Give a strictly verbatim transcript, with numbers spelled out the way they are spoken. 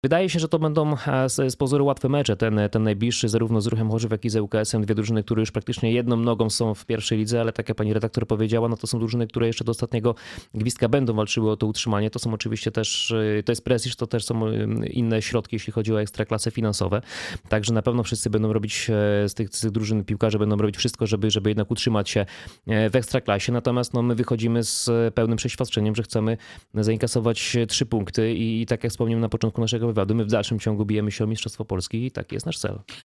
Wydaje się, że to będą e, z, z pozoru łatwe mecze. Ten, ten najbliższy zarówno z Ruchem Chorzów, jak i z ŁKS-em. Dwie drużyny, które już praktycznie jedną nogą są w pierwszej lidze, ale tak jak pani redaktor powiedziała, no to są drużyny, które jeszcze do ostatniego gwizdka będą walczyły o to utrzymanie. To są oczywiście też, e, to jest prestiż, to też są e, inne środki, jeśli chodzi o ekstraklasy finansowe. Także na pewno wszyscy będą robić, e, z tych, z tych drużyn piłkarze będą robić wszystko, żeby, żeby jednak utrzymać się e, w ekstraklasie. Natomiast no, my wychodzimy z pełnym przeświadczeniem, że chcemy zainkasować trzy punkty i, i tak jak wspomniałem na początku naszego wywiadu, my w dalszym ciągu bijemy się o Mistrzostwo Polski i taki jest nasz cel.